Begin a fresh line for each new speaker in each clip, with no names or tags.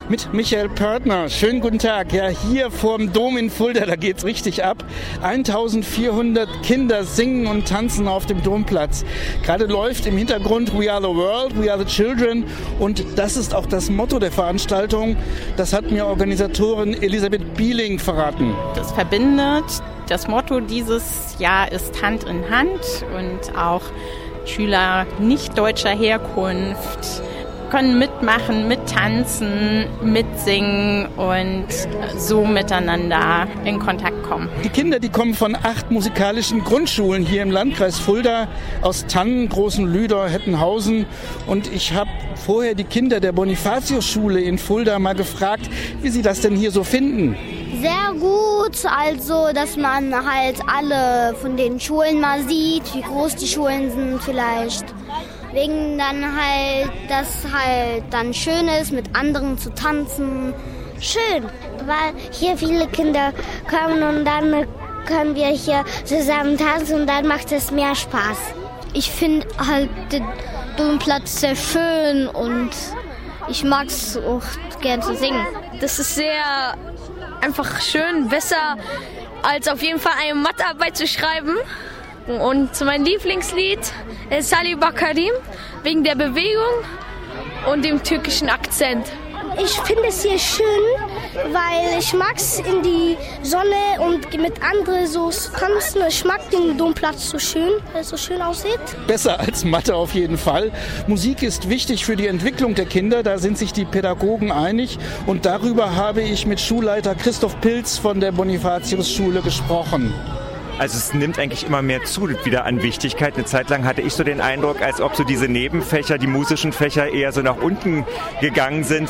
Mit Michael Pörtner. Schönen guten Tag. Ja, hier vorm Dom in Fulda, da geht's richtig ab. 1400 Kinder singen und tanzen auf dem Domplatz. Gerade läuft im Hintergrund We are the world, we are the children. Und das ist auch das Motto der Veranstaltung. Das hat mir Organisatorin Elisabeth Bieling verraten.
Das verbindet. Das Motto dieses Jahr ist Hand in Hand und auch Schüler nicht deutscher Herkunft können mitmachen, mittanzen, mitsingen und so miteinander in Kontakt kommen.
Die Kinder, die kommen von 8 musikalischen Grundschulen hier im Landkreis Fulda, aus Tannen, Großen Lüder, Hettenhausen. Und ich habe vorher die Kinder der Bonifatius-Schule in Fulda mal gefragt, wie sie das denn hier so finden.
Sehr gut, also dass man halt alle von den Schulen mal sieht, wie groß die Schulen sind vielleicht. Wegen dann halt, dass halt dann schön ist, mit anderen zu tanzen.
Schön, weil hier viele Kinder kommen und dann können wir hier zusammen tanzen und dann macht es mehr Spaß.
Ich finde halt den Domplatz sehr schön und ich mag es auch gern zu singen.
Das ist sehr einfach schön, besser als auf jeden Fall eine Mathearbeit zu schreiben. Und mein Lieblingslied ist Salih Bakarim, wegen der Bewegung und dem türkischen Akzent.
Ich finde es hier schön, weil ich mag es in die Sonne und mit anderen so tanzen. Ich mag den Domplatz so schön, weil es so schön aussieht.
Besser als Mathe auf jeden Fall. Musik ist wichtig für die Entwicklung der Kinder, da sind sich die Pädagogen einig. Und darüber habe ich mit Schulleiter Christoph Pilz von der Bonifatius-Schule gesprochen.
Also es nimmt eigentlich immer mehr zu wieder an Wichtigkeit. Eine Zeit lang hatte ich so den Eindruck, als ob so diese Nebenfächer, die musischen Fächer eher so nach unten gegangen sind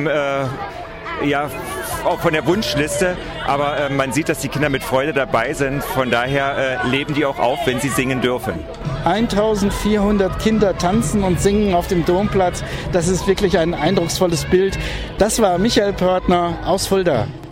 auch von der Wunschliste. Aber man sieht, dass die Kinder mit Freude dabei sind. Von daher leben die auch auf, wenn sie singen dürfen.
1400 Kinder tanzen und singen auf dem Domplatz. Das ist wirklich ein eindrucksvolles Bild. Das war Michael Pörtner aus Fulda.